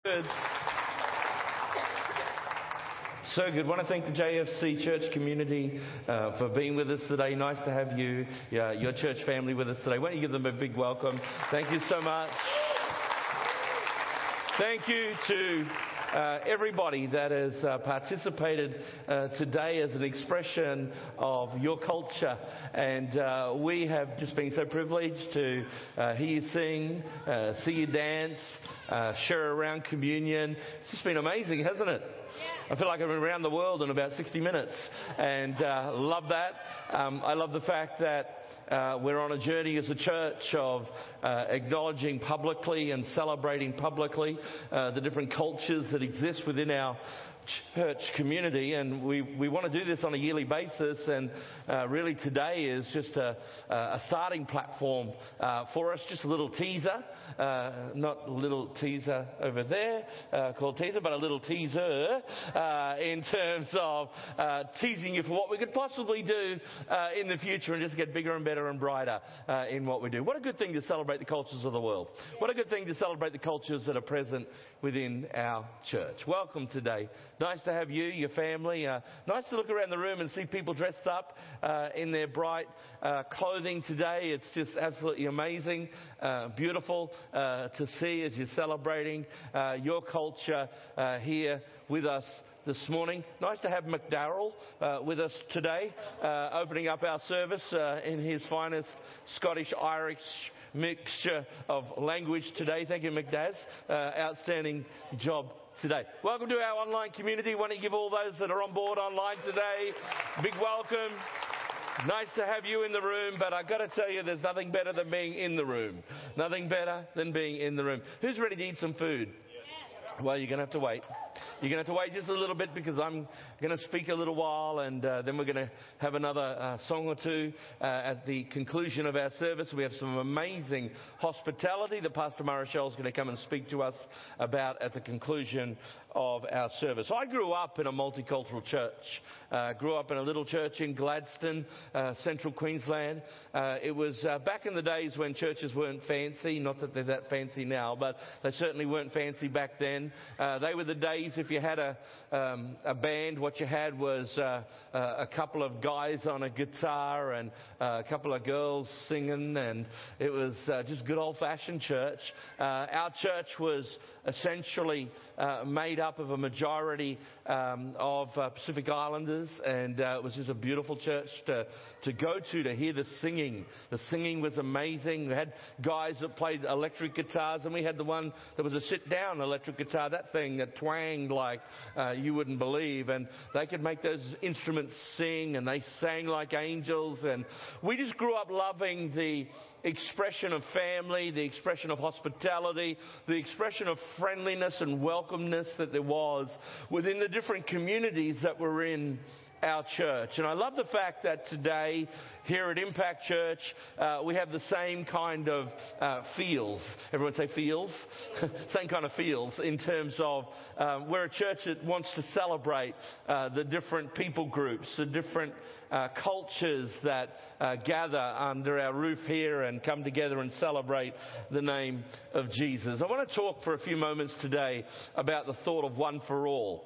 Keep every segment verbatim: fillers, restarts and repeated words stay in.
Good. So good. I want to thank the J F C church community uh, for being with us today. Nice to have you, uh, your church family with us today. Why don't you give them a big welcome? Thank you so much. Thank you to uh, everybody that has uh, participated uh, today as an expression of your culture. And uh, we have just been so privileged to uh, hear you sing, uh, see you dance, uh, share around communion. It's just been amazing, hasn't it? I feel like I've been around the world in about sixty minutes, and uh, love that. Um, I love the fact that uh, we're on a journey as a church of uh, acknowledging publicly and celebrating publicly uh, the different cultures that exist within our church community, and we, we want to do this on a yearly basis, and uh, really today is just a, a starting platform uh, for us, just a little teaser, uh, not a little teaser over there uh, called teaser, but a little teaser uh, in terms of uh, teasing you for what we could possibly do uh, in the future and just get bigger and better and brighter uh, in what we do. What a good thing to celebrate the cultures of the world. What a good thing to celebrate the cultures that are present within our church. Welcome today. Nice to have you, your family. Uh, nice to look around the room and see people dressed up uh, in their bright uh, clothing today. It's just absolutely amazing, uh, beautiful uh, to see as you're celebrating uh, your culture uh, here with us this morning. Nice to have McDarrell uh, with us today, uh, opening up our service uh, in his finest Scottish-Irish mixture of language today. Thank you, McDaz. Uh, outstanding job today. Welcome to our online community. Want to give all those that are on board online today big welcome. Nice to have you in the room, but I've got to tell you, there's nothing better than being in the room. Nothing better than being in the room. Who's ready to eat some food? Well, you're going to have to wait. You're going to have to wait just a little bit because I'm going to speak a little while, and uh, then we're going to have another uh, song or two uh, at the conclusion of our service. We have some amazing hospitality that Pastor Marichelle is going to come and speak to us about at the conclusion of our service. I grew up in a multicultural church. Uh, grew up in a little church in Gladstone, uh, central Queensland. Uh, it was uh, back in the days when churches weren't fancy. Not that they're that fancy now, but they certainly weren't fancy back then. Uh, they were the days if you had a, um, a band, what you had was uh, uh, a couple of guys on a guitar and uh, a couple of girls singing, and it was uh, just good old-fashioned church. Uh, our church was essentially uh, made up of a majority um, of uh, Pacific Islanders, and uh, it was just a beautiful church to, to go to, to hear the singing. The singing was amazing. We had guys that played electric guitars, and we had the one that was a sit-down electric guitar, that thing that twanged like uh, you wouldn't believe, and they could make those instruments sing, and they sang like angels, and we just grew up loving the expression of family, the expression of hospitality, the expression of friendliness and welcomeness that there was within the different communities that were in our church. And I love the fact that today here at Impact Church uh, we have the same kind of uh, feels. Everyone say feels? Same kind of feels in terms of um, we're a church that wants to celebrate uh, the different people groups, the different uh, cultures that uh, gather under our roof here and come together and celebrate the name of Jesus. I want to talk for a few moments today about the thought of one for all.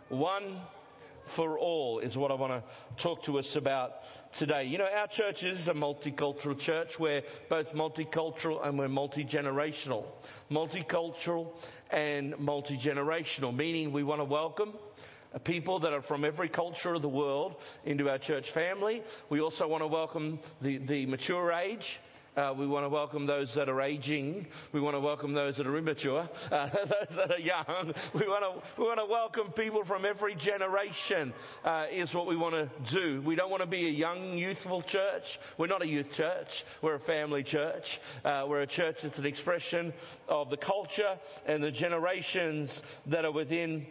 One for all is what I want to talk to us about today. You know, our church is a multicultural church. We're both multicultural and we're multi-generational. Multicultural and multi-generational, meaning we want to welcome people that are from every culture of the world into our church family. We also want to welcome the, the mature age. Uh, we want to welcome those that are aging. We want to welcome those that are immature, uh, those that are young. We want to we want to welcome people from every generation. Uh, is what we want to do. We don't want to be a young, youthful church. We're not a youth church. We're a family church. Uh, we're a church that's an expression of the culture and the generations that are within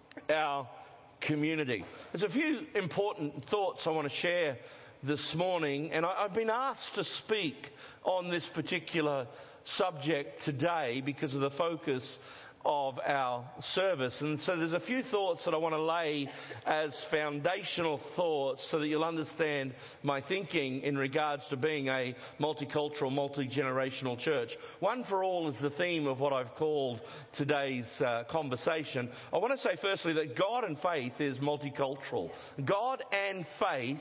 our community. There's a few important thoughts I want to share this morning, and I, I've been asked to speak on this particular subject today because of the focus of our service. And so there's a few thoughts that I want to lay as foundational thoughts so that you'll understand my thinking in regards to being a multicultural, multi-generational church. One for all is the theme of what I've called today's uh, conversation. I want to say firstly that God and faith is multicultural. God and faith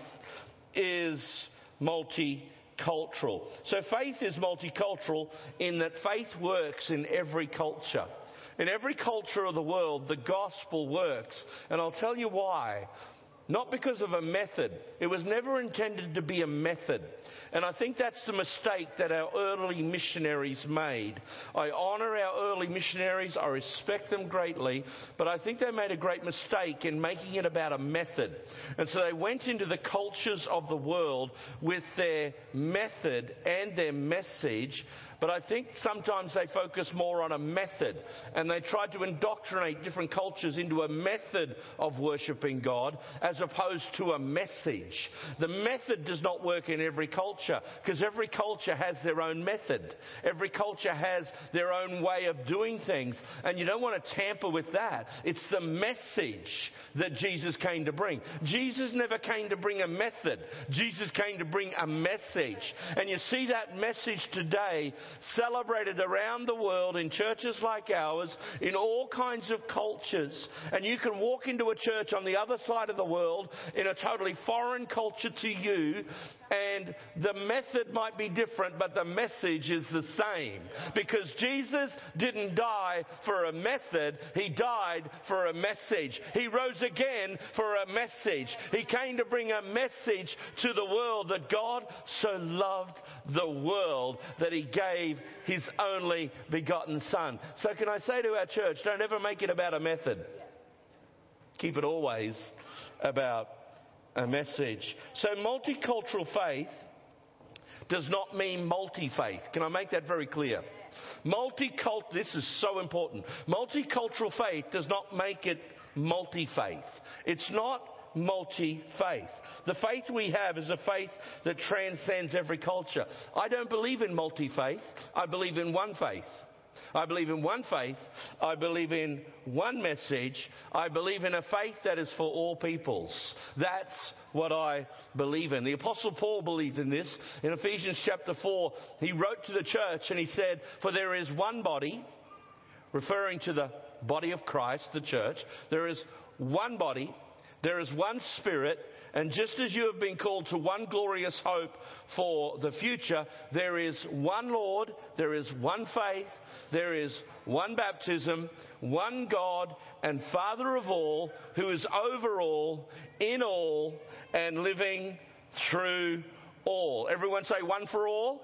is multicultural. So faith is multicultural in that faith works in every culture. In every culture of the world, the gospel works. And I'll tell you why. Not because of a method. It was never intended to be a method. And I think that's the mistake that our early missionaries made. I honour our early missionaries. I respect them greatly. But I think they made a great mistake in making it about a method. And so they went into the cultures of the world with their method and their message. But I think sometimes they focus more on a method, and they tried to indoctrinate different cultures into a method of worshipping God as opposed to a message. The method does not work in every culture because every culture has their own method. Every culture has their own way of doing things, and you don't want to tamper with that. It's the message that Jesus came to bring. Jesus never came to bring a method. Jesus came to bring a message. And you see that message today celebrated around the world in churches like ours, in all kinds of cultures. And you can walk into a church on the other side of the world in a totally foreign culture to you, and the method might be different, but the message is the same. Because Jesus didn't die for a method, He died for a message. He rose again for a message. He came to bring a message to the world that God so loved the world that He gave His only begotten Son. So can I say to our church, don't ever make it about a method. Keep it always about a message. So multicultural faith does not mean multi-faith. Can I make that very clear? Multicult, this is so important. Multicultural faith does not make it multi-faith. It's not multi-faith. The faith we have is a faith that transcends every culture. I don't believe in multi-faith. I believe in one faith. I believe in one faith. I believe in one message. I believe in a faith that is for all peoples. That's what I believe in. The Apostle Paul believed in this. In Ephesians chapter four, he wrote to the church and he said, "For there is one body," referring to the body of Christ, the church. "There is one body. There is one Spirit, and just as you have been called to one glorious hope for the future, there is one Lord, there is one faith, there is one baptism, one God and Father of all, who is over all, in all, and living through all." Everyone say one for all?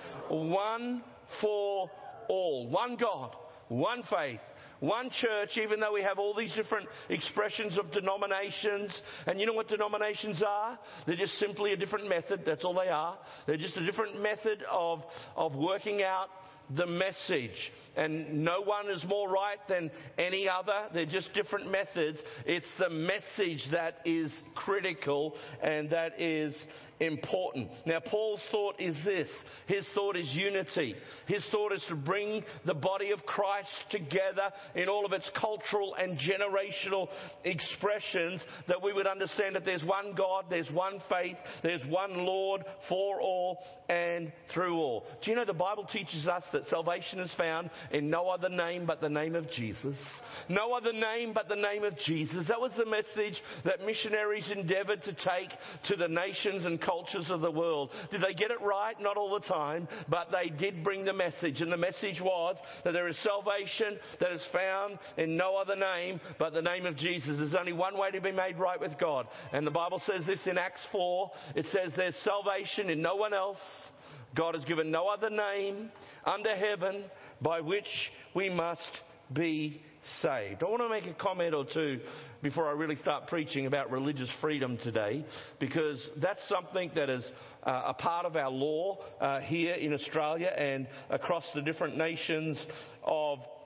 One for all. One God, one faith. One church, even though we have all these different expressions of denominations. And you know what denominations are? They're just simply a different method. That's all they are. They're just a different method of, of working out the message. And no one is more right than any other. They're just different methods. It's the message that is critical and that is important. Now, Paul's thought is this. His thought is unity. His thought is to bring the body of Christ together in all of its cultural and generational expressions, that we would understand that there's one God, there's one faith, there's one Lord for all and through all. Do you know the Bible teaches us that salvation is found in no other name but the name of Jesus? No other name but the name of Jesus. That was the message that missionaries endeavored to take to the nations and cultures of the world. Did they get it right? Not all the time, but they did bring the message. And the message was that there is salvation that is found in no other name but the name of Jesus. There's only one way to be made right with God. And the Bible says this in Acts four. It says there's salvation in no one else. God has given no other name under heaven by which we must be saved. I want to make a comment or two before I really start preaching about religious freedom today, because that's something that is uh, a part of our law uh, here in Australia and across the different nations of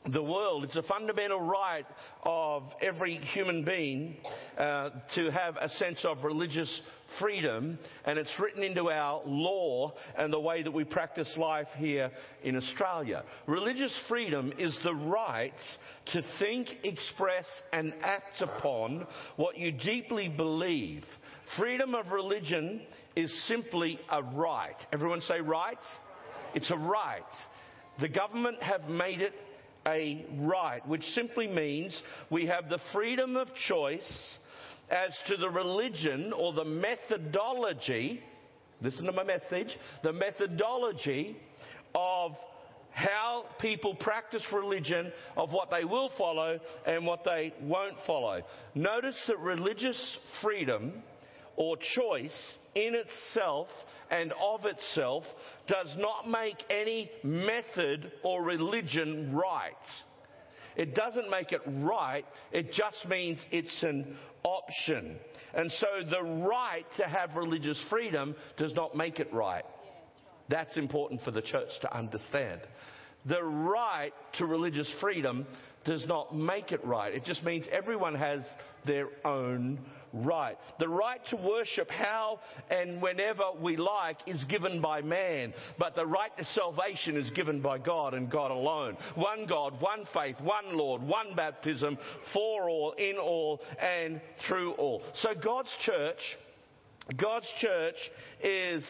the world. It's a fundamental right of every human being uh, to have a sense of religious freedom, and it's written into our law and the way that we practice life here in Australia. Religious freedom is the right to think, express and act upon what you deeply believe. Freedom of religion is simply a right. Everyone say right? It's a right. The government have made it a right, which simply means we have the freedom of choice as to the religion or the methodology, listen to my message, the methodology of how people practice religion, of what they will follow and what they won't follow. Notice that religious freedom or choice in itself and of itself does not make any method or religion right. It doesn't make it right, it just means it's an option. And so the right to have religious freedom does not make it right. That's important for the church to understand. The right to religious freedom does not make it right. It just means everyone has their own right. The right to worship how and whenever we like is given by man, but the right to salvation is given by God and God alone. One God, one faith, one Lord, one baptism, for all, in all, and through all. So God's church, God's church is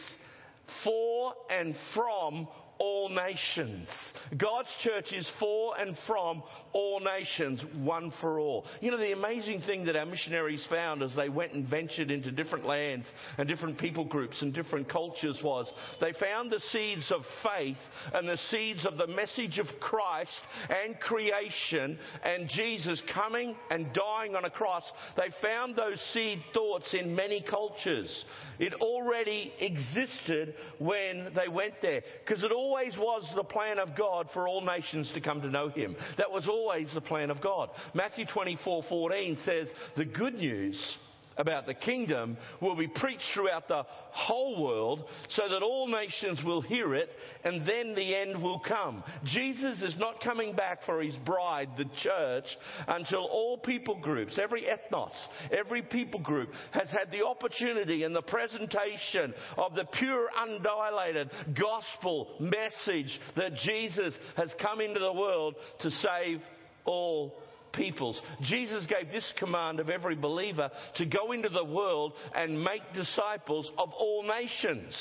for and from all nations. God's church is for and from all nations, one for all. You know, the amazing thing that our missionaries found as they went and ventured into different lands and different people groups and different cultures was they found the seeds of faith and the seeds of the message of Christ and creation and Jesus coming and dying on a cross. They found those seed thoughts in many cultures. It already existed when they went there, because it always was the plan of God for all nations to come to know Him. That was always the plan of God. Matthew twenty-four fourteen says the good news about the kingdom will be preached throughout the whole world so that all nations will hear it, and then the end will come. Jesus is not coming back for His bride, the church, until all people groups, every ethnos, every people group has had the opportunity and the presentation of the pure, undilated gospel message that Jesus has come into the world to save all peoples. Jesus gave this command of every believer to go into the world and make disciples of all nations.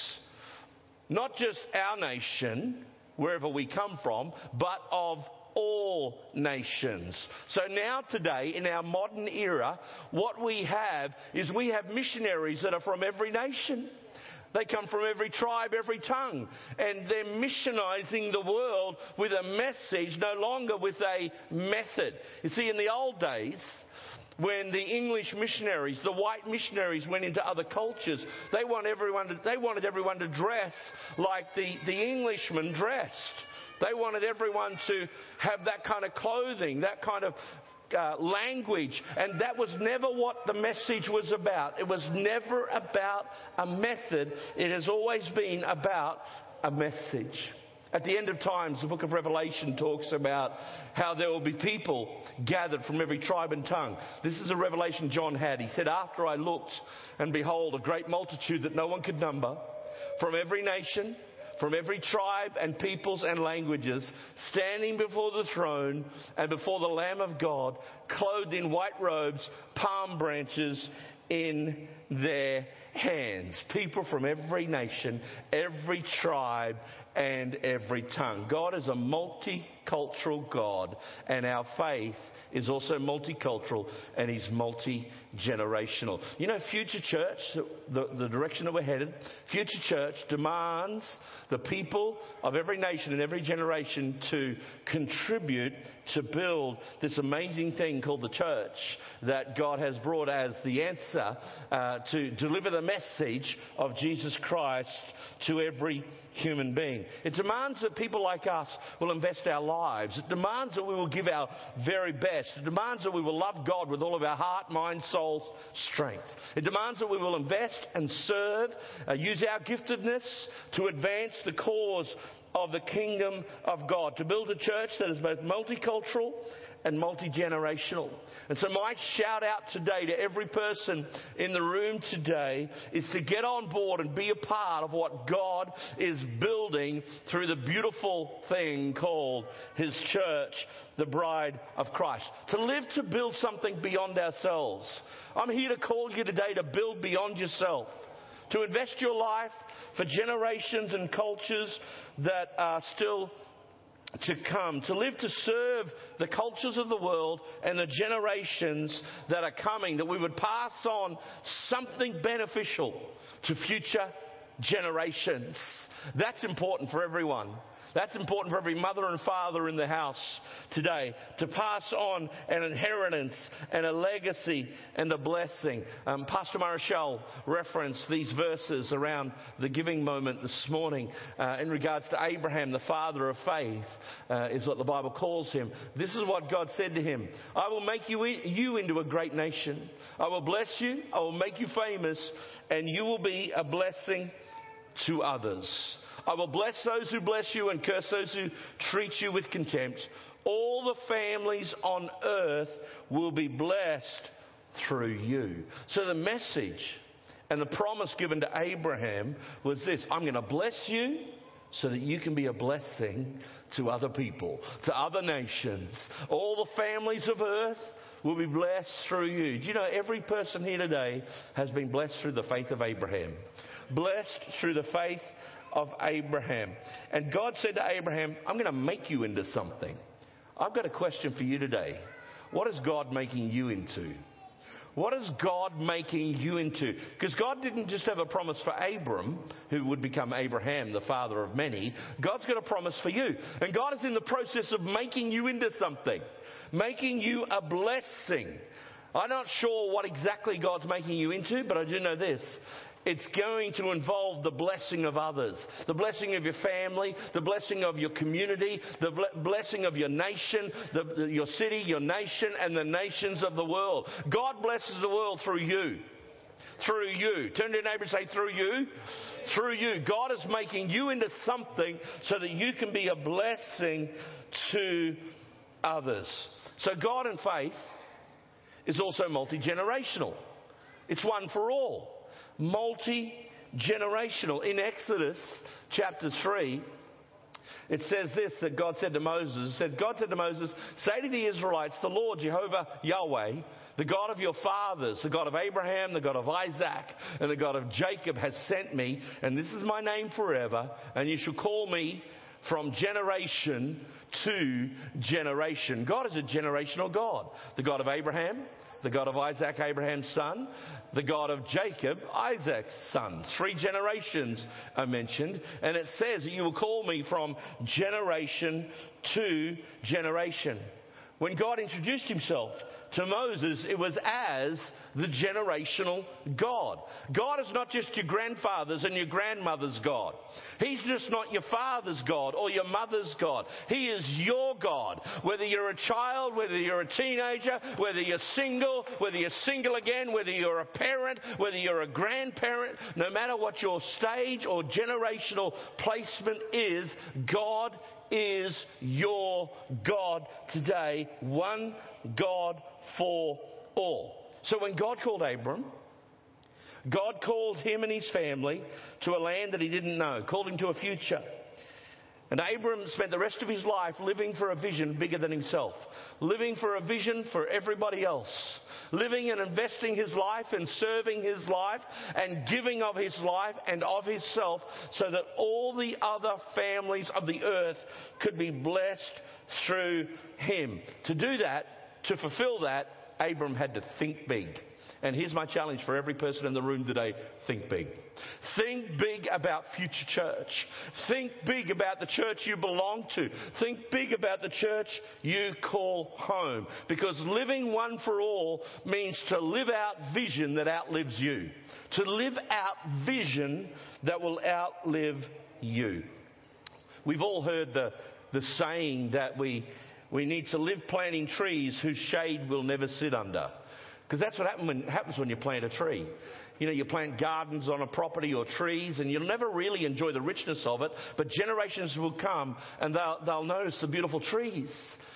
Not just our nation, wherever we come from, but of all nations. So now today, in our modern era, what we have is we have missionaries that are from every nation. They come from every tribe, every tongue. And they're missionizing the world with a message, no longer with a method. You see, in the old days, when the English missionaries, the white missionaries went into other cultures, they, want everyone to, they wanted everyone to dress like the, the Englishmen dressed. They wanted everyone to have that kind of clothing, that kind of Uh, language, and that was never what the message was about. It was never about a method. It has always been about a message. At the end of times, the book of Revelation talks about how there will be people gathered from every tribe and tongue. This is a revelation John had. He said, "After I looked, and behold, a great multitude that no one could number, from every nation, from every tribe and peoples and languages, standing before the throne and before the Lamb of God, clothed in white robes, palm branches in their hands." People from every nation, every tribe, and every tongue. God is a multicultural God, and our faith is also multicultural, and He's multi-generational. You know, Future Church, the, the direction that we're headed, Future Church demands the people of every nation and every generation to contribute to build this amazing thing called the church that God has brought as the answer uh, to deliver the message of Jesus Christ to every human being. It demands that people like us will invest our lives. It demands that we will give our very best. invest. It demands that we will love God with all of our heart, mind, soul, strength. It demands that we will invest and serve, uh, use our giftedness to advance the cause of the kingdom of God, to build a church that is both multicultural and multi-generational. And so my shout out today to every person in the room today is to get on board and be a part of what God is building through the beautiful thing called His church, the bride of Christ. To live to build something beyond ourselves. I'm here to call you today to build beyond yourself. To invest your life for generations and cultures that are still to come, to live to serve the cultures of the world and the generations that are coming, that we would pass on something beneficial to future generations. That's important for everyone. That's important for every mother and father in the house today, to pass on an inheritance and a legacy and a blessing. Um, Pastor Marichal referenced these verses around the giving moment this morning uh, in regards to Abraham, the father of faith, uh, is what the Bible calls him. This is what God said to him. I will make you, you into a great nation. I will bless you. I will make you famous, and you will be a blessing to others. I will bless those who bless you and curse those who treat you with contempt. All the families on earth will be blessed through you. So the message and the promise given to Abraham was this: I'm going to bless you so that you can be a blessing to other people, to other nations. All the families of earth will be blessed through you. Do you know every person here today has been blessed through the faith of Abraham? Blessed through the faith of Abraham. And God said to Abraham, I'm going to make you into something. I've got a question for you today. What is God making you into? What is God making you into? Because God didn't just have a promise for Abram, who would become Abraham, the father of many. God's got a promise for you. And God is in the process of making you into something. Making you a blessing. I'm not sure what exactly God's making you into, but I do know this. It's going to involve the blessing of others, the blessing of your family, the blessing of your community, the blessing of your nation, the, the, your city, your nation, and the nations of the world. God blesses the world through you. Through you. Turn to your neighbor and say, through you. Through you. God is making you into something so that you can be a blessing to others. So God in faith is also multi-generational. It's one for all. Multi-generational. In Exodus chapter three, it says this, that God said to Moses, it said, God said to Moses, say to the Israelites, the Lord Jehovah Yahweh, the God of your fathers, the God of Abraham, the God of Isaac, and the God of Jacob has sent me, and this is my name forever, and you shall call me from generation to generation. God is a generational God. The God of Abraham, the God of Isaac, Abraham's son, the God of Jacob, Isaac's son. Three generations are mentioned. And it says that you will call me from generation to generation. When God introduced himself to Moses, it was as the generational God. God is not just your grandfather's and your grandmother's God. He's just not your father's God or your mother's God. He is your God. Whether you're a child, whether you're a teenager, whether you're single, whether you're single again, whether you're a parent, whether you're a grandparent, no matter what your stage or generational placement is, God is your God today. One God for all. So when God called Abram, God called him and his family to a land that he didn't know, called him to a future. And Abram spent the rest of his life living for a vision bigger than himself, living for a vision for everybody else, living and investing his life and serving his life and giving of his life and of himself so that all the other families of the earth could be blessed through him. To do that, to fulfill that, Abram had to think big. And here's my challenge for every person in the room today. Think big. Think big about Future Church. Think big about the church you belong to. Think big about the church you call home. Because living one for all means to live out vision that outlives you. To live out vision that will outlive you. We've all heard the, the saying that we... We need to live planting trees whose shade we'll never sit under. Because that's what happen when, happens when you plant a tree. You know, you plant gardens on a property or trees, and you'll never really enjoy the richness of it, but generations will come and they'll, they'll notice the beautiful trees.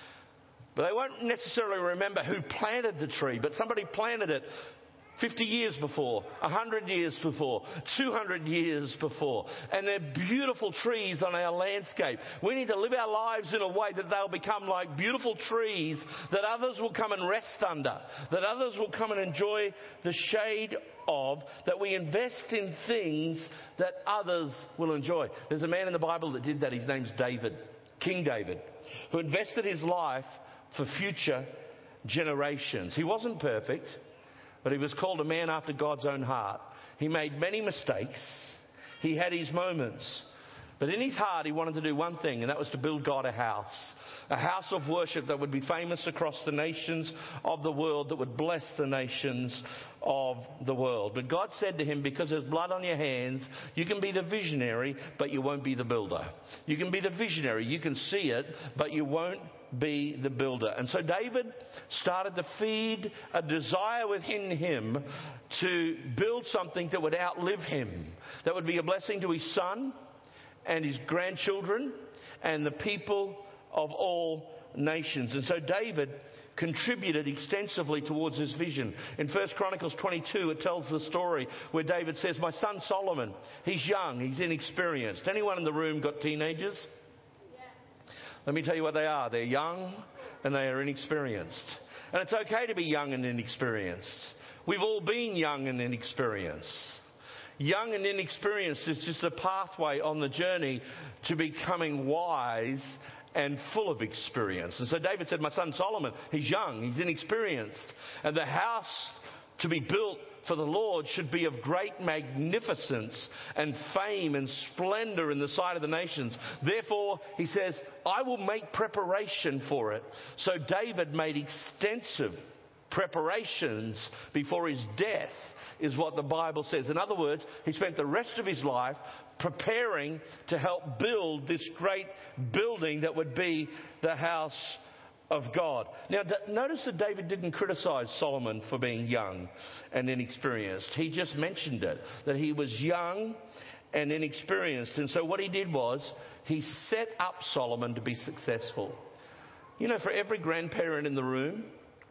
But they won't necessarily remember who planted the tree, but somebody planted it fifty years before, one hundred years before, two hundred years before. And they're beautiful trees on our landscape. We need to live our lives in a way that they'll become like beautiful trees that others will come and rest under, that others will come and enjoy the shade of, that we invest in things that others will enjoy. There's a man in the Bible that did that. His name's David, King David, who invested his life for future generations. He wasn't perfect, but he was called a man after God's own heart. He made many mistakes. He had his moments. But in his heart, he wanted to do one thing, and that was to build God a house. A house of worship that would be famous across the nations of the world, that would bless the nations of the world. But God said to him, because there's blood on your hands, you can be the visionary, but you won't be the builder. You can be the visionary. You can see it, but you won't be the builder. And so David started to feed a desire within him to build something that would outlive him, that would be a blessing to his son and his grandchildren and the people of all nations. And so David contributed extensively towards his vision. In First Chronicles twenty-two, it tells the story where David says, my son Solomon, he's young, he's inexperienced. Anyone in the room got teenagers? Yeah. Let me tell you what they are. They're young and they are inexperienced. And it's okay to be young and inexperienced. We've all been young and inexperienced. Young and inexperienced is just a pathway on the journey to becoming wise and full of experience. And so David said, my son Solomon, he's young, he's inexperienced. And the house to be built for the Lord should be of great magnificence and fame and splendor in the sight of the nations. Therefore, he says, I will make preparation for it. So David made extensive preparations before his death, is what the Bible says. In other words, he spent the rest of his life preparing to help build this great building that would be the house of God. Now, notice that David didn't criticize Solomon for being young and inexperienced. He just mentioned it, that he was young and inexperienced. And so what he did was he set up Solomon to be successful. You know, for every grandparent in the room,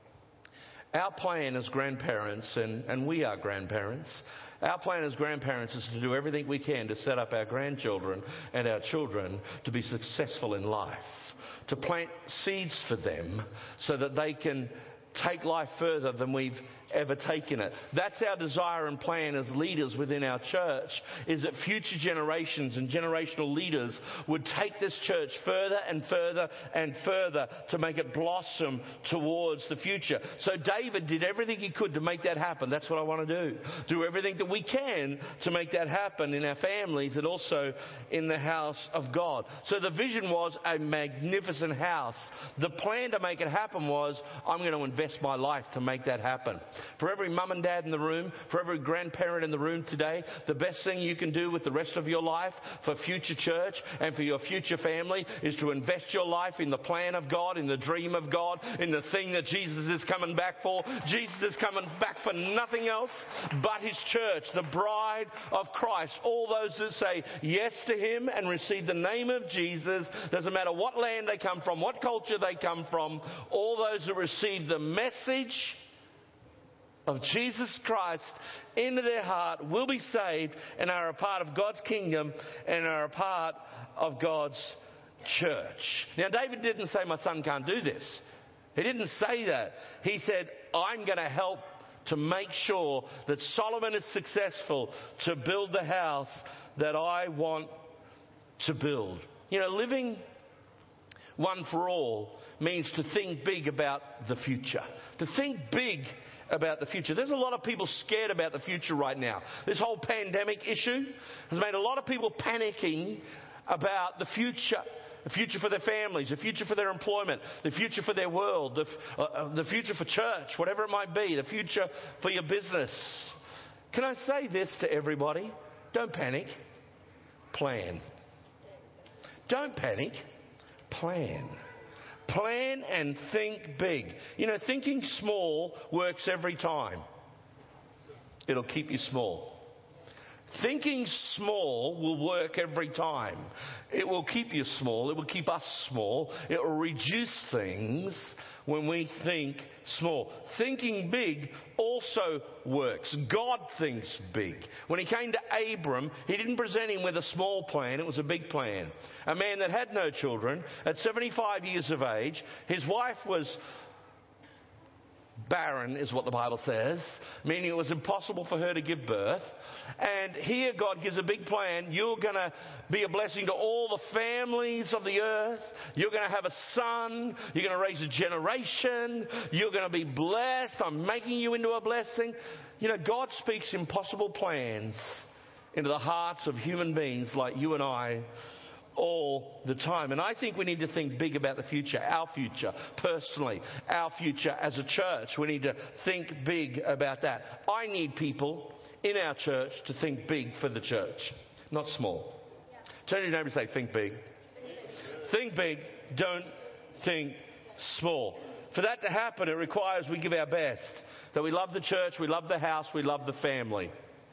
our plan as grandparents, and, and we are grandparents, our plan as grandparents is to do everything we can to set up our grandchildren and our children to be successful in life, to plant seeds for them so that they can take life further than we've ever taken it. That's our desire and plan as leaders within our church, is that future generations and generational leaders would take this church further and further and further to make it blossom towards the future. So David did everything he could to make that happen. That's what I want to do. Do everything that we can to make that happen in our families and also in the house of God. So the vision was a magnificent house. The plan to make it happen was, I'm going to invest my life to make that happen. For every mum and dad in the room, for every grandparent in the room today, the best thing you can do with the rest of your life for future church and for your future family is to invest your life in the plan of God, in the dream of God, in the thing that Jesus is coming back for. Jesus is coming back for nothing else but his church, the bride of Christ. All those that say yes to him and receive the name of Jesus, doesn't matter what land they come from, what culture they come from, all those that receive the message of Jesus Christ into their heart will be saved and are a part of God's kingdom and are a part of God's church. Now, David didn't say, my son can't do this. He didn't say that. He said, I'm going to help to make sure that Solomon is successful to build the house that I want to build. You know, living one for all means to think big about the future. To think big about the future. There's a lot of people scared about the future right now. This whole pandemic issue has made a lot of people panicking about the future. The future for their families, the future for their employment, the future for their world, the, uh, the future for church, whatever it might be, the future for your business. Can I say this to everybody? Don't panic. Plan. Don't panic. Plan. Plan and think big. You know, thinking small works every time. It'll keep you small. Thinking small will work every time. It will keep you small. It will keep us small. It will reduce things when we think small. Thinking big also works. God thinks big. When he came to Abram, he didn't present him with a small plan. It was a big plan. A man that had no children, at seventy-five years of age, his wife was barren, is what the Bible says, meaning it was impossible for her to give birth. And here God gives a big plan. You're going to be a blessing to all the families of the earth. You're going to have a son. You're going to raise a generation. You're going to be blessed. I'm making you into a blessing. You know, God speaks impossible plans into the hearts of human beings like you and I all the time. And I think we need to think big about the future, our future, personally, our future as a church. We need to think big about that. I need people in our church to think big for the church, not small. Turn to your neighbour and say, think big. Think big, don't think small. For that to happen, it requires we give our best. That we love the church, we love the house, we love the family.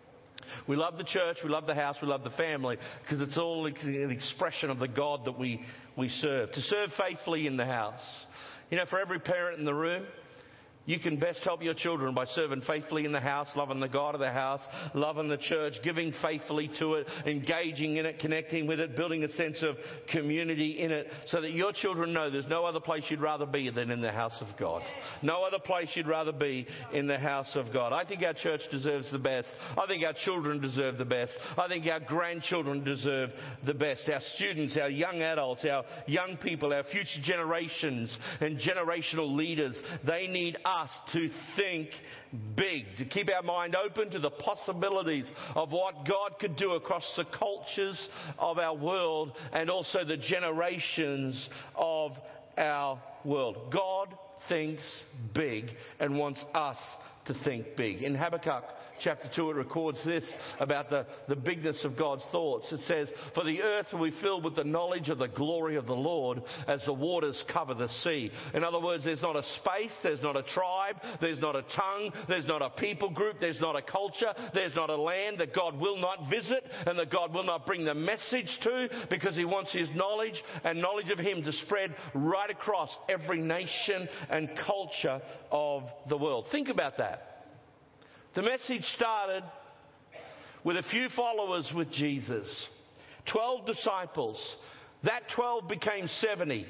We love the church, we love the house, we love the family, because it's all an expression of the God that we, we serve. To serve faithfully in the house. You know, for every parent in the room, you can best help your children by serving faithfully in the house, loving the God of the house, loving the church, giving faithfully to it, engaging in it, connecting with it, building a sense of community in it, so that your children know there's no other place you'd rather be than in the house of God. No other place you'd rather be in the house of God. I think our church deserves the best. I think our children deserve the best. I think our grandchildren deserve the best. Our students, our young adults, our young people, our future generations and generational leaders, they need us us to think big, to keep our mind open to the possibilities of what God could do across the cultures of our world and also the generations of our world. God thinks big and wants us to think big. In Habakkuk chapter two, it records this about the, the bigness of God's thoughts. It says, for the earth will be filled with the knowledge of the glory of the Lord as the waters cover the sea. In other words, there's not a space, there's not a tribe, there's not a tongue, there's not a people group, there's not a culture, there's not a land that God will not visit and that God will not bring the message to, because he wants his knowledge and knowledge of him to spread right across every nation and culture of the world. Think about that. The message started with a few followers with Jesus. Twelve disciples. That twelve became seventy.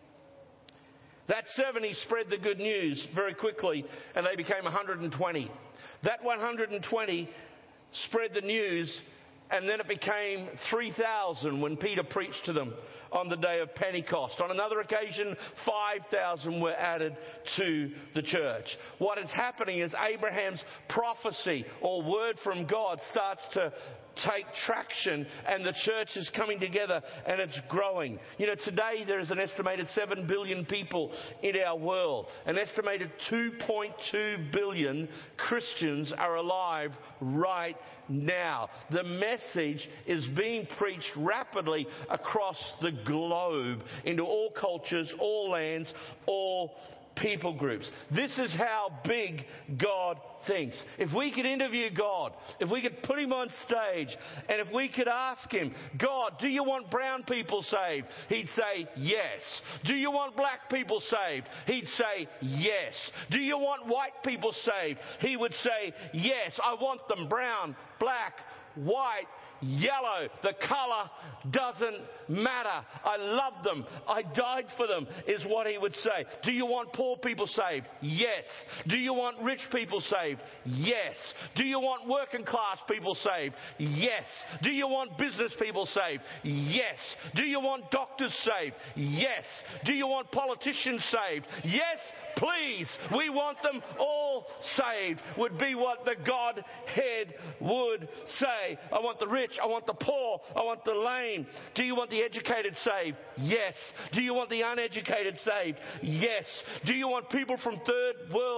That seventy spread the good news very quickly and they became one hundred twenty. That one hundred twenty spread the news and then it became three thousand when Peter preached to them on the day of Pentecost. On another occasion, five thousand were added to the church. What is happening is Abraham's prophecy or word from God starts to take traction and the church is coming together and it's growing. You know, today there is an estimated seven billion people in our world. An estimated two point two billion Christians are alive right now. The message is being preached rapidly across the globe into all cultures, all lands, all people groups. This is how big God thinks. If we could interview God, if we could put him on stage, and if we could ask him, God, do you want brown people saved? He'd say, yes. Do you want black people saved? He'd say, yes. Do you want white people saved? He would say, yes. I want them brown, black, white, yellow. The colour doesn't matter. I love them. I died for them, is what he would say. Do you want poor people saved? Yes. Do you want rich people saved? Yes. Do you want working class people saved? Yes. Do you want business people saved? Yes. Do you want doctors saved? Yes. Do you want politicians saved? Yes. Please, we want them all saved, would be what the Godhead would say. I want the rich, I want the poor, I want the lame. Do you want the educated saved? Yes. Do you want the uneducated saved? Yes. Do you want people from third world countries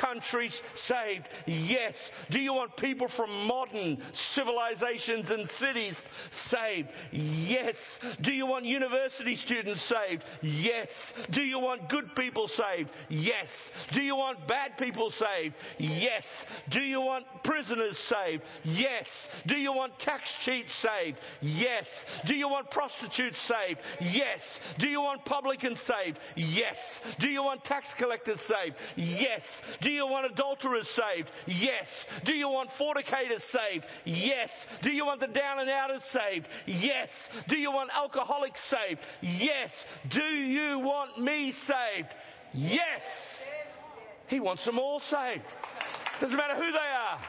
countries saved? Yes. Do you want people from modern civilizations and cities saved? Yes. Do you want university students saved? Yes. Do you want good people saved? Yes. Do you want bad people saved? Yes. Do you want prisoners saved? Yes. Do you want tax cheats saved? Yes. Do you want prostitutes saved? Yes. Do you want publicans saved? Yes. Do you want tax collectors saved? Yes. Do you want adulterers saved? Yes. Do you want fornicators saved? Yes. Do you want the down and outers saved? Yes. Do you want alcoholics saved? Yes. Do you want me saved? Yes. He wants them all saved. Doesn't matter who they are.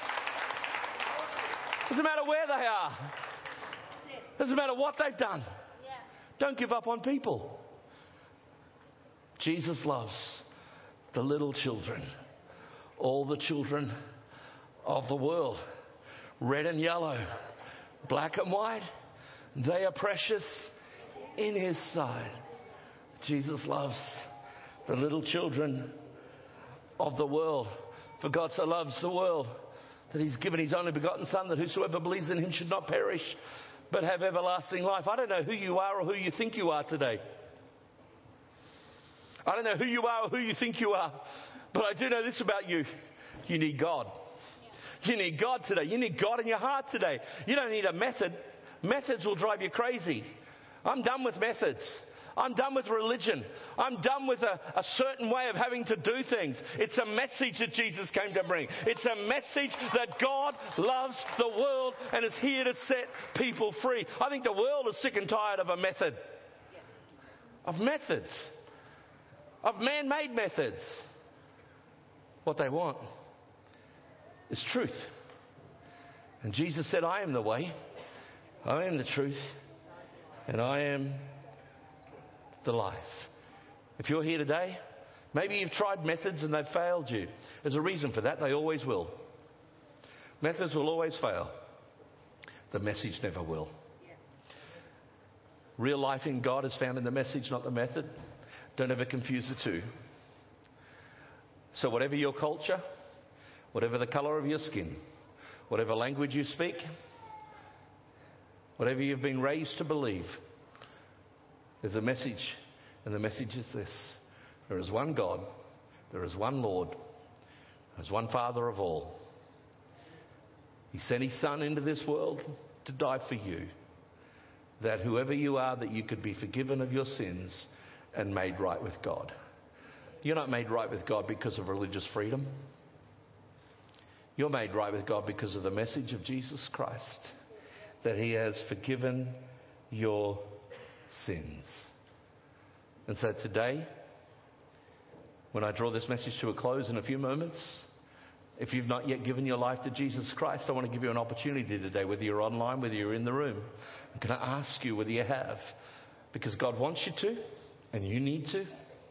Doesn't matter where they are. Doesn't matter what they've done. Don't give up on people. Jesus loves the little children, all the children of the world, red and yellow, black and white. They are precious in His sight. Jesus loves the little children of the world. For God so loves the world that He's given His only begotten Son, that whosoever believes in Him should not perish, but have everlasting life. I don't know who you are or who you think you are today. I don't know who you are or who you think you are, but I do know this about you. You need God. You need God today. You need God in your heart today. You don't need a method. Methods will drive you crazy. I'm done with methods. I'm done with religion. I'm done with a, a certain way of having to do things. It's a message that Jesus came to bring. It's a message that God loves the world and is here to set people free. I think the world is sick and tired of a method. Of methods. Of man-made methods. What they want is truth. And Jesus said, I am the way, I am the truth, and I am the life. If you're here today, maybe you've tried methods and they've failed you. There's a reason for that. They always will. Methods will always fail. The message never will. Real life in God is found in the message, not the method. Don't ever confuse the two. So whatever your culture, whatever the colour of your skin, whatever language you speak, whatever you've been raised to believe, there's a message, and the message is this. There is one God, there is one Lord, there's one Father of all. He sent His Son into this world to die for you, that whoever you are, that you could be forgiven of your sins and made right with God. You're not made right with God because of religious freedom. You're made right with God because of the message of Jesus Christ, that He has forgiven your sins. And so today, when I draw this message to a close in a few moments, if you've not yet given your life to Jesus Christ, I want to give you an opportunity today, whether you're online, whether you're in the room. I'm going to ask you whether you have, because God wants you to, and you need to.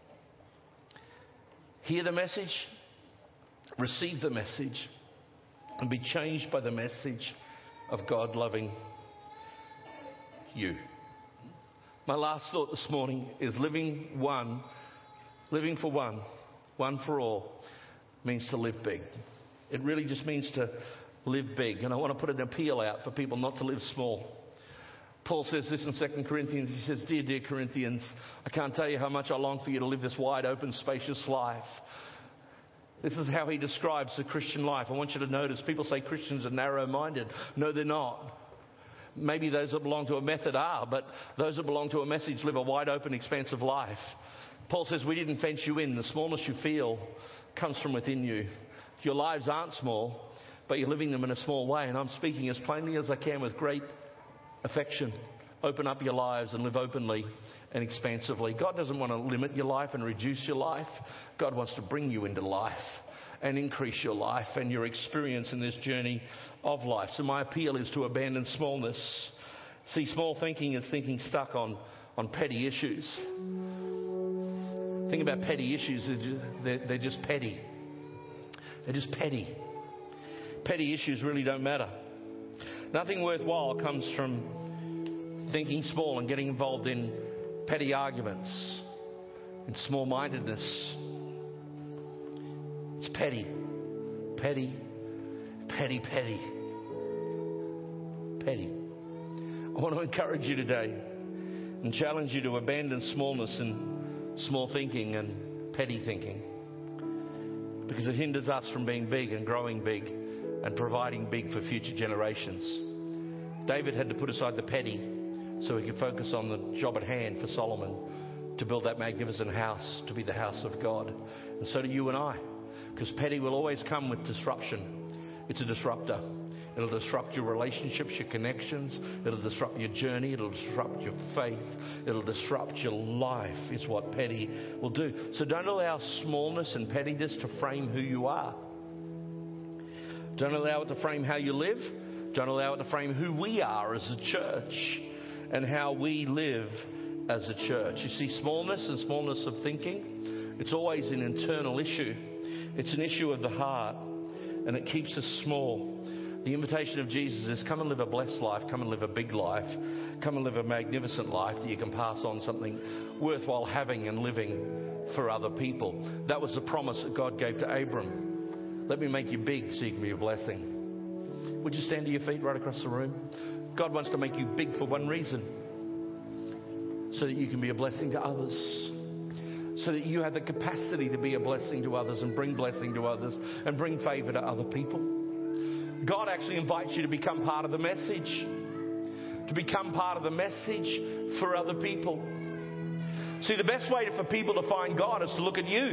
Hear the message, receive the message, and be changed by the message of God loving you. My last thought this morning is living one, living for one, one for all, means to live big. It really just means to live big. And I want to put an appeal out for people not to live small. Paul says this in Second Corinthians. He says, Dear, dear Corinthians, I can't tell you how much I long for you to live this wide, open, spacious life. This is how he describes the Christian life. I want you to notice, people say Christians are narrow-minded. No, they're not. Maybe those that belong to a method are, but those that belong to a message live a wide open, expansive life. Paul says we didn't fence you in. The smallness you feel comes from within you. Your lives aren't small, but you're living them in a small way. And I'm speaking as plainly as I can with great affection. Open up your lives and live openly and expansively. God doesn't want to limit your life and reduce your life. God wants to bring you into life and increase your life and your experience in this journey of life. So my appeal is to abandon smallness. See, small thinking is thinking stuck on, on petty issues. Think about petty issues. They're just, they're, they're just petty. They're just petty. Petty issues really don't matter. Nothing worthwhile comes from thinking small and getting involved in petty arguments, in small-mindedness. It's petty, petty, petty, petty, petty. I want to encourage you today and challenge you to abandon smallness and small thinking and petty thinking, because it hinders us from being big and growing big and providing big for future generations. David had to put aside the petty so he could focus on the job at hand for Solomon to build that magnificent house, to be the house of God. And so do you and I, because petty will always come with disruption. It's a disruptor. It'll disrupt your relationships, your connections. It'll disrupt your journey. It'll disrupt your faith. It'll disrupt your life, is what petty will do. So don't allow smallness and pettiness to frame who you are. Don't allow it to frame how you live. Don't allow it to frame who we are as a church and how we live as a church. You see, smallness and smallness of thinking, it's always an internal issue. It's an issue of the heart, and it keeps us small. The invitation of Jesus is, come and live a blessed life, come and live a big life, come and live a magnificent life that you can pass on something worthwhile having and living for other people. That was the promise that God gave to Abram. Let me make you big so you can be a blessing. Would you stand to your feet right across the room? God wants to make you big for one reason, so that you can be a blessing to others. So that you have the capacity to be a blessing to others and bring blessing to others and bring favour to other people. God actually invites you to become part of the message. To become part of the message for other people. See, the best way for people to find God is to look at you.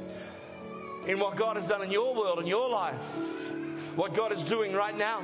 In what God has done in your world, in your life. What God is doing right now.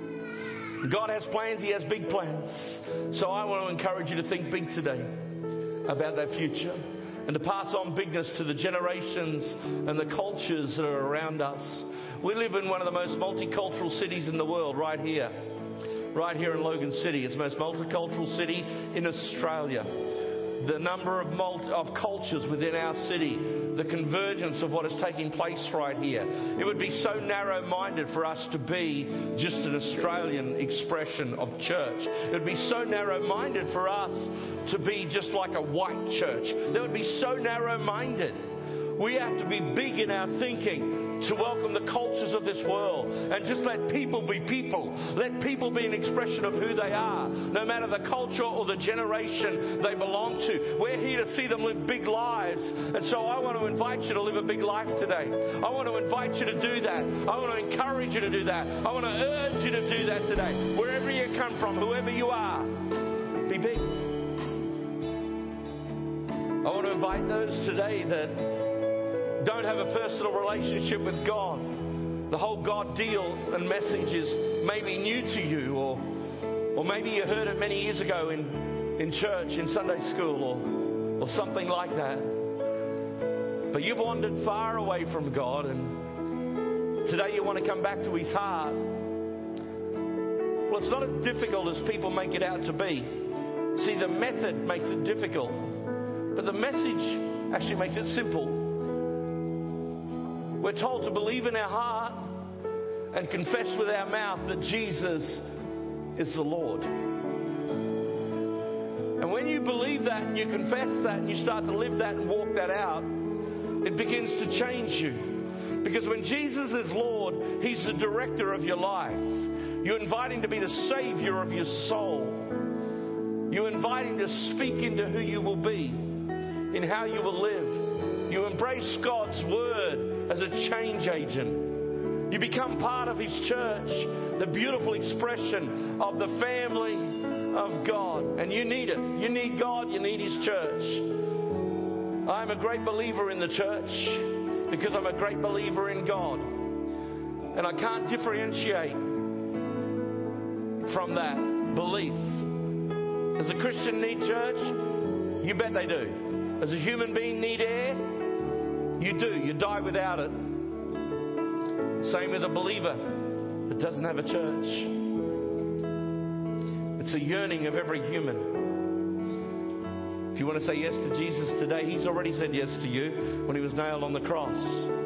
God has plans. He has big plans. So I want to encourage you to think big today about that future. And to pass on bigness to the generations and the cultures that are around us. We live in one of the most multicultural cities in the world, right here. Right here in Logan City. It's the most multicultural city in Australia. The number of, multi- of cultures within our city. The convergence of what is taking place right here. It would be so narrow-minded for us to be just an Australian expression of church. It would be so narrow-minded for us to be just like a white church. That would be so narrow-minded. We have to be big in our thinking to welcome the cultures of this world and just let people be people. Let people be an expression of who they are, no matter the culture or the generation they belong to. We're here to see them live big lives, and so I want to invite you to live a big life today. I want to invite you to do that. I want to encourage you to do that. I want to urge you to do that today. Wherever you come from, whoever you are, be big. I want to invite those today that don't have a personal relationship with God. The whole God deal and message is maybe new to you, or or maybe you heard it many years ago in, in church, in Sunday school, or, or something like that. But you've wandered far away from God, and today you want to come back to His heart. Well, it's not as difficult as people make it out to be. See, the method makes it difficult, but the message actually makes it simple. We're told to believe in our heart and confess with our mouth that Jesus is the Lord. And when you believe that and you confess that and you start to live that and walk that out, it begins to change you. Because when Jesus is Lord, He's the director of your life. You invite Him to be the Savior of your soul. You invite Him to speak into who you will be, in how you will live. You embrace God's Word as a change agent. You become part of His church, the beautiful expression of the family of God. And you need it. You need God. You need His church. I'm a great believer in the church because I'm a great believer in God. And I can't differentiate from that belief. Does a Christian need church? You bet they do. Does a human being need air? You do. You die without it. Same with a believer that doesn't have a church. It's a yearning of every human. If you want to say yes to Jesus today, He's already said yes to you when He was nailed on the cross.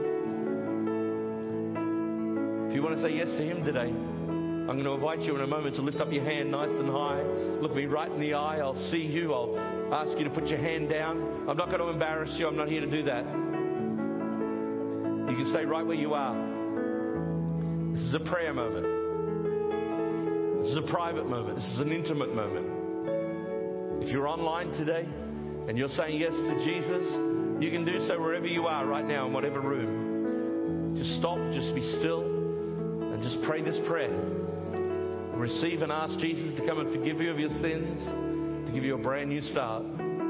If you want to say yes to Him today, I'm going to invite you in a moment to lift up your hand nice and high. Look me right in the eye. I'll see you. I'll ask you to put your hand down. I'm not going to embarrass you. I'm not here to do that. You can stay right where you are. This is a prayer moment. This is a private moment. This is an intimate moment. If you're online today and you're saying yes to Jesus, you can do so wherever you are right now in whatever room. Just stop, just be still, and just pray this prayer. Receive and ask Jesus to come and forgive you of your sins, to give you a brand new start.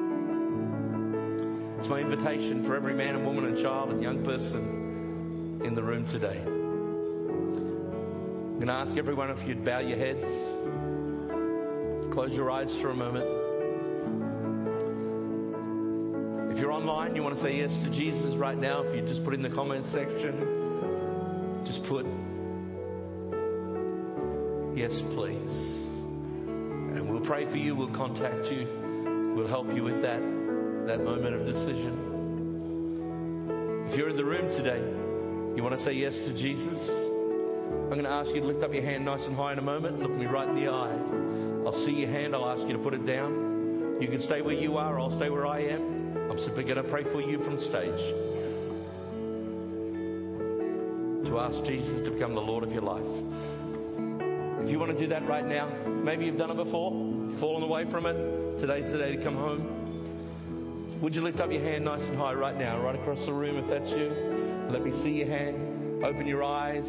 It's my invitation for every man and woman and child and young person in the room today. I'm going to ask everyone if you'd bow your heads, close your eyes for a moment. If you're online, you want to say yes to Jesus right now, if you just put in the comment section, just put yes, please. And we'll pray for you, we'll contact you, we'll help you with that, that moment of decision. If you're in the room today, you want to say yes to Jesus, I'm going to ask you to lift up your hand nice and high in a moment and look me right in the eye. I'll see your hand, I'll ask you to put it down. You can stay where you are, I'll stay where I am. I'm simply going to pray for you from stage. To ask Jesus to become the Lord of your life. If you want to do that right now, maybe you've done it before, you've fallen away from it, today's the day to come home. Would you lift up your hand nice and high right now, right across the room if that's you? Let me see your hand. Open your eyes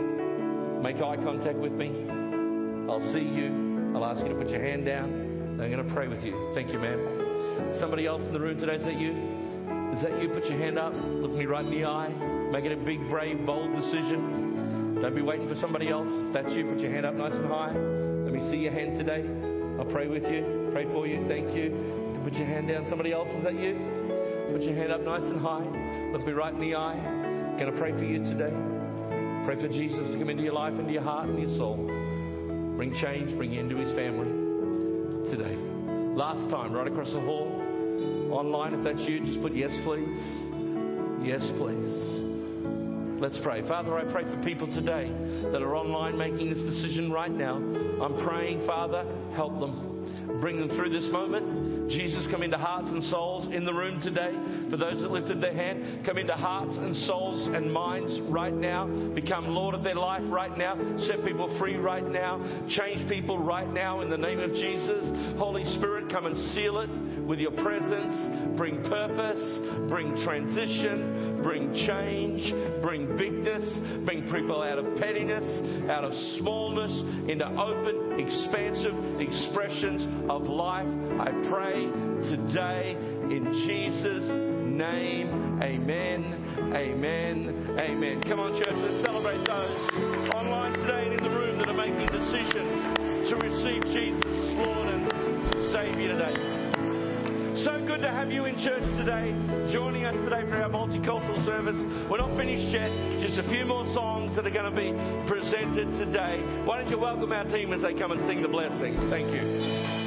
and make eye contact with me. I'll see you. I'll ask you to put your hand down. And I'm going to pray with you. Thank you, ma'am. Somebody else in the room today, is that you? Is that you? Put your hand up. Look me right in the eye. Make it a big, brave, bold decision. Don't be waiting for somebody else. If that's you, put your hand up nice and high. Let me see your hand today. I'll pray with you. Pray for you. Thank you. Put your hand down. Somebody else, is that you? Put your hand up nice and high. Look me right in the eye. I'm going to pray for you today. Pray for Jesus to come into your life, into your heart, and your soul. Bring change, bring you into his family today. Last time, right across the hall. Online, if that's you, just put yes, please. Yes, please. Let's pray. Father, I pray for people today that are online making this decision right now. I'm praying, Father, help them. Bring them through this moment. Jesus, come into hearts and souls in the room today. For those that lifted their hand, come into hearts and souls and minds right now. Become Lord of their life right now. Set people free right now. Change people right now in the name of Jesus. Holy Spirit, come and seal it with your presence. Bring purpose, bring transition, bring change, bring bigness, bring people out of pettiness, out of smallness, into open, expansive expressions of life. I pray today in Jesus' name. Amen, amen, amen. Come on, church, let's celebrate those online today and in the room that are making a decision to receive Jesus as Lord and Savior today. So good to have you in church today, joining us today for our multicultural service. We're not finished yet, just a few more songs that are going to be presented today. Why don't you welcome our team as they come and sing the blessings. Thank you.